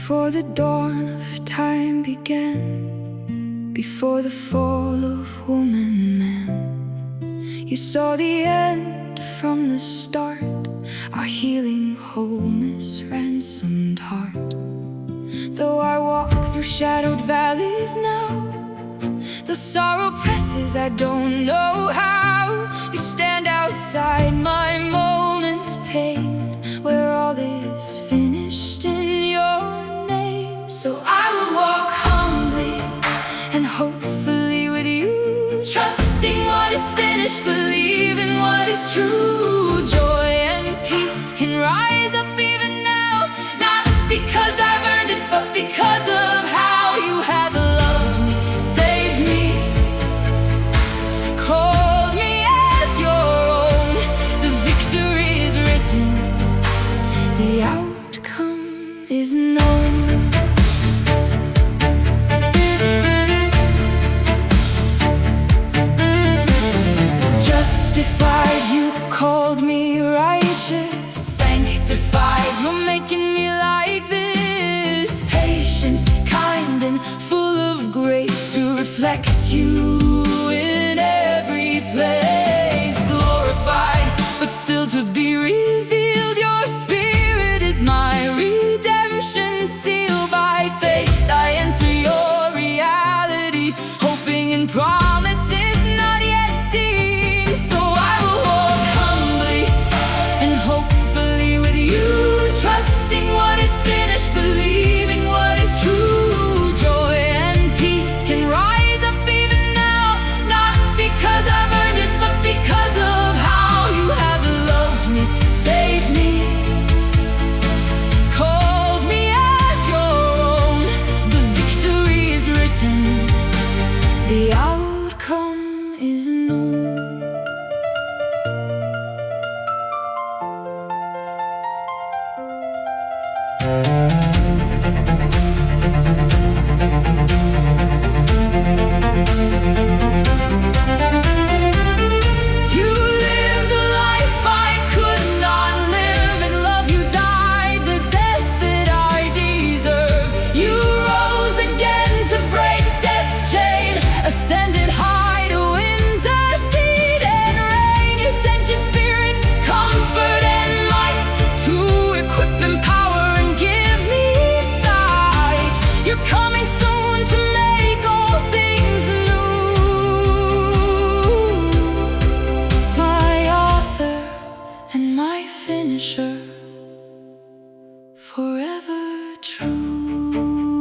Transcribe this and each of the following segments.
Before the dawn of time began, before the fall of woman, man, you saw the end from the start, our healing, wholeness, ransomed heart. Though I walk through shadowed valleys now, though sorrow presses, I don't know how. You stand outside my moment's pain, where all is finished in your name. So I will walk humbly and hopefully with you, trusting what is finished, believing what is true. Joy and peace can rise up even now, not because I've earned it, but because of how you have loved me, saved me, called me as your own. The victory is written, the outcome is known. Justified, you called me righteous. Sanctified, you're making me like this. Patient, kind, and full of grace, to reflect you in every place. Glorified, but still to be revealed. Your spirit is my redemption, sealed by faith. I enter your reality, hoping in promises not yet seen. So I will walk humbly and hopefully with you, trusting what is finished, believing what is true. Joy and peace can rise up even now, not because I've earned it, but because of how you have loved me, saved me, called me as your own. The victory is written, the outcome is known. You lived a life I could not live, and love you died the death that I deserve. You rose again to break death's chain, ascended high to intercede and reign. You sent your spirit, comfort and might, to equip, empower, and give me sight. You're coming soon to make all things new. My author and my finisher, forever true.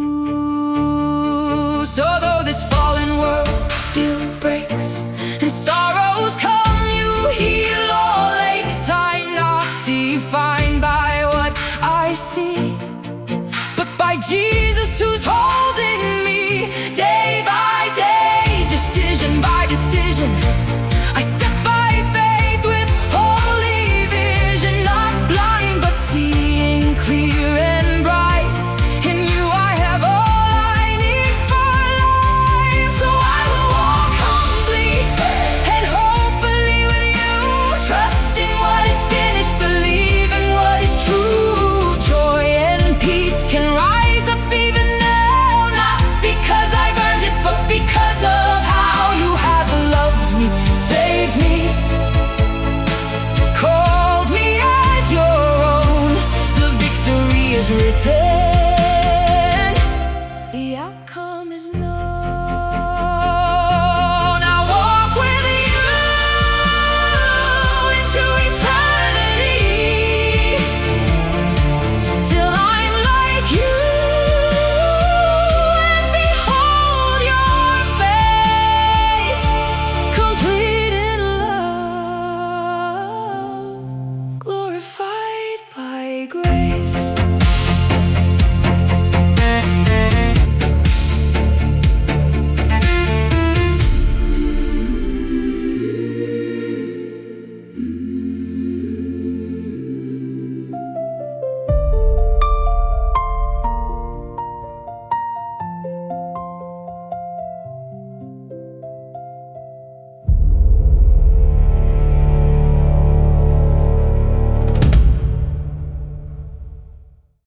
So though this fallen world still breaks and sorrows come, you heal all aches. I'm not defined by what I see, but by Jesus who's holding me day by day, decision by decision. I step by faith with holy vision, not blind but seeing clear and bright. In you I have all I need for life. So I will walk humbly and hopefully with you, trusting what is finished, believing what is true. Joy and peace can rise up even now, not because I've earned it, but because of how you have loved me, saved me, called me as your own. The victory is written,